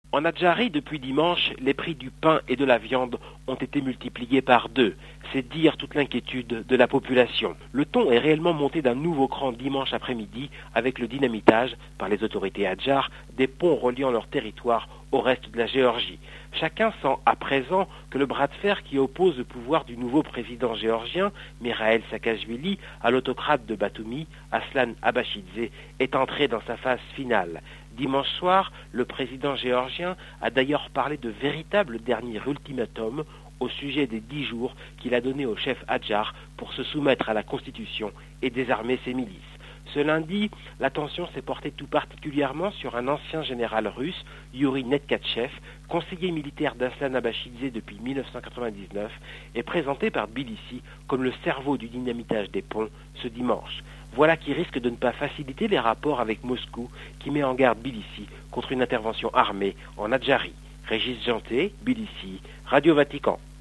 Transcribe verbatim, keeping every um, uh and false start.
En Adjari, depuis dimanche, les prix du pain et de la viande ont été multipliés par deux. C'est dire toute l'inquiétude de la population. Le ton est réellement monté d'un nouveau cran dimanche après-midi avec le dynamitage, par les autorités adjares, des ponts reliant leur territoire au reste de la Géorgie. Chacun sent à présent que le bras de fer qui oppose le pouvoir du nouveau président géorgien, Mikhail Saakashvili, à l'autocrate de Batumi, Aslan Abashidze, est entré dans sa phase finale. Dimanche soir, le président géorgien a d'ailleurs parlé de véritable dernier ultimatum au sujet des dix jours qu'il a donné au chef adjar pour se soumettre à la Constitution et désarmer ses milices. Ce lundi, l'attention s'est portée tout particulièrement sur un ancien général russe, Yuri Netkachev, conseiller militaire d'Aslan Abashidze depuis mille neuf cent quatre-vingt-dix-neuf, et présenté par Tbilissi comme le cerveau du dynamitage des ponts ce dimanche. Voilà qui risque de ne pas faciliter les rapports avec Moscou, qui met en garde Tbilissi contre une intervention armée en Adjari. Régis Janté, Tbilissi, Radio Vatican.